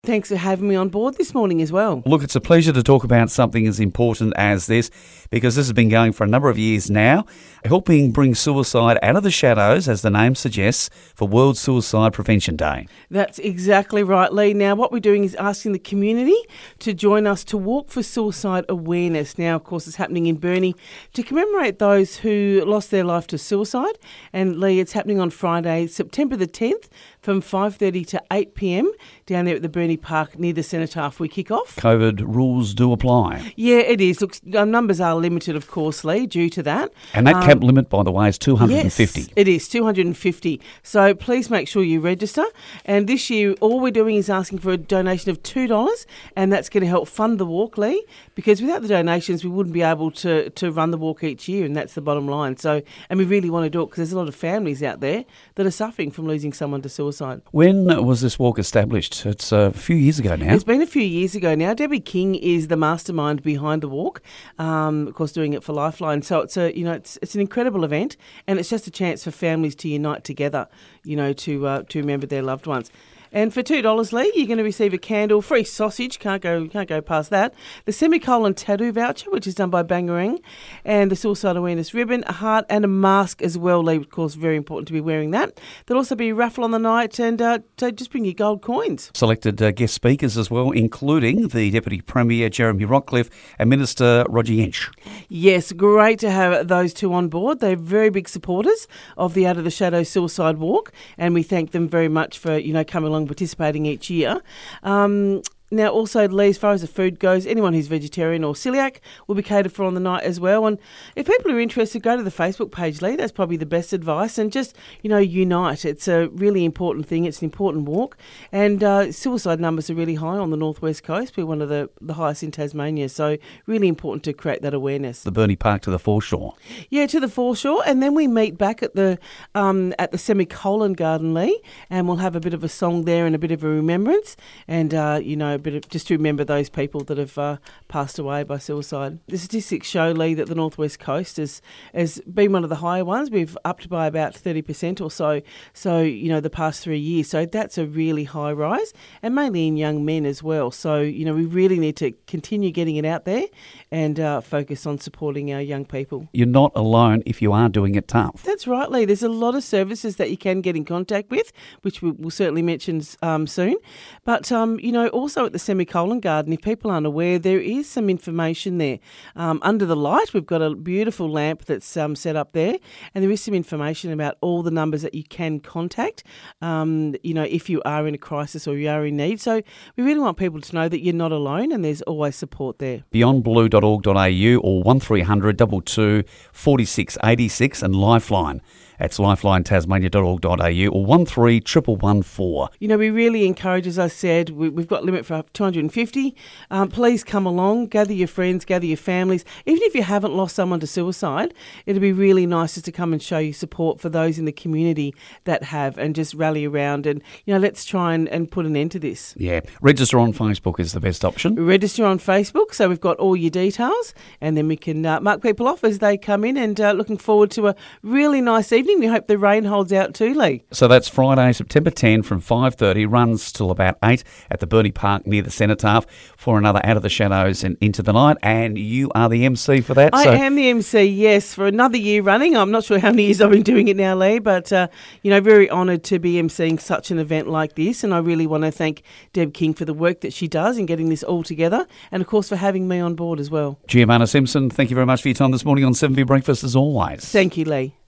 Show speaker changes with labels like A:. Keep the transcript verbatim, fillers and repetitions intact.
A: thanks for having me on board this morning as well.
B: Look, it's a pleasure to talk about something as important as this, because this has been going for a number of years now, helping bring suicide out of the shadows, as the name suggests, for World Suicide Prevention Day.
A: That's exactly right, Lee. Now, what we're doing is asking the community to join us to walk for suicide awareness. Now, of course, it's happening in Burnie to commemorate those who lost their life to suicide. And, Lee, it's happening on Friday, September the tenth, from five thirty to eight p.m. down there at the Burnie Park near the Cenotaph. We kick off.
B: COVID rules do apply.
A: Yeah, it is. Look, our numbers are limited, of course, Lee, due to that.
B: And that
A: um,
B: cap limit, by the way, is two hundred fifty.
A: Yes, it is, two hundred fifty. So please make sure you register. And this year, all we're doing is asking for a donation of two dollars, and that's going to help fund the walk, Lee, because without the donations, we wouldn't be able to, to run the walk each year, and that's the bottom line. So, and we really want to do it because there's a lot of families out there that are suffering from losing someone to suicide.
B: When was this walk established? It's a few years ago now.
A: It's been a few years ago now. Debbie King is the mastermind behind the walk, um, of course, doing it for Lifeline. So it's a, you know, it's it's an incredible event, and it's just a chance for families to unite together, you know, to uh, to remember their loved ones. And for two dollars, Lee, you're going to receive a candle, free sausage, can't go can't go past that, the semicolon tattoo voucher, which is done by Bangarang, and the suicide awareness ribbon, a heart and a mask as well, Lee. Of course, very important to be wearing that. There'll also be a raffle on the night, and uh, so just bring your gold coins.
B: Selected uh, guest speakers as well, including the Deputy Premier, Jeremy Rockcliffe, and Minister Roger Yench.
A: Yes, great to have those two on board. They're very big supporters of the Out of the Shadows Suicide Walk, and we thank them very much for, you know, coming along participating each year. Um, now, also, Lee, as far as the food goes, anyone who's vegetarian or celiac will be catered for on the night as well. And if people are interested, go to the Facebook page, Lee. That's probably the best advice. And just, you know, unite. It's a really important thing. It's an important walk. And uh, suicide numbers are really high on the northwest coast. We're one of the, the highest in Tasmania. So really important to create that awareness.
B: The Burnie Park to the foreshore.
A: Yeah, to the foreshore. And then we meet back at the um, at the Semicolon Garden, Lee. And we'll have a bit of a song there and a bit of a remembrance. And, uh, you know, Bit of, just to remember those people that have uh, passed away by suicide. The statistics show, Lee, that the northwest coast has has been one of the higher ones. We've upped by about thirty percent or so. So you know, the past three years. So that's a really high rise, and mainly in young men as well. So you know, we really need to continue getting it out there and uh, focus on supporting our young people.
B: You're not alone if you are doing it tough.
A: That's right, Lee. There's a lot of services that you can get in contact with, which we will certainly mention um, soon. But um, you know, also at the Semicolon Garden, if people aren't aware, there is some information there. Um, under the light, we've got a beautiful lamp that's um, set up there, and there is some information about all the numbers that you can contact, um, you know, if you are in a crisis or you are in need. So we really want people to know that you're not alone and there's always support there.
B: beyond blue dot org dot a u or one three hundred two two four six eight six and Lifeline. That's lifeline tasmania dot org dot a u or one three one one one four.
A: You know, we really encourage, as I said, we, we've got a limit for two hundred fifty. Um, please come along, gather your friends, gather your families. Even if you haven't lost someone to suicide, it'd be really nice just to come and show you support for those in the community that have, and just rally around and, you know, let's try and, and put an end to this.
B: Yeah. Register on Facebook is the best option.
A: Register on Facebook, so we've got all your details, and then we can uh, mark people off as they come in, and uh, looking forward to a really nice evening. We hope the rain holds out too, Lee.
B: So that's Friday, September tenth from five thirty, runs till about eight at the Burnie Park near the Cenotaph for another Out of the Shadows and Into the Night. And you are the M C for that.
A: I
B: so.
A: am the M C, yes, for another year running. I'm not sure how many years I've been doing it now, Lee, but, uh, you know, very honoured to be emceeing such an event like this. And I really want to thank Deb King for the work that she does in getting this all together, and, of course, for having me on board as well.
B: Giovanna Simpson, thank you very much for your time this morning on seven B Breakfast as always.
A: Thank you, Lee.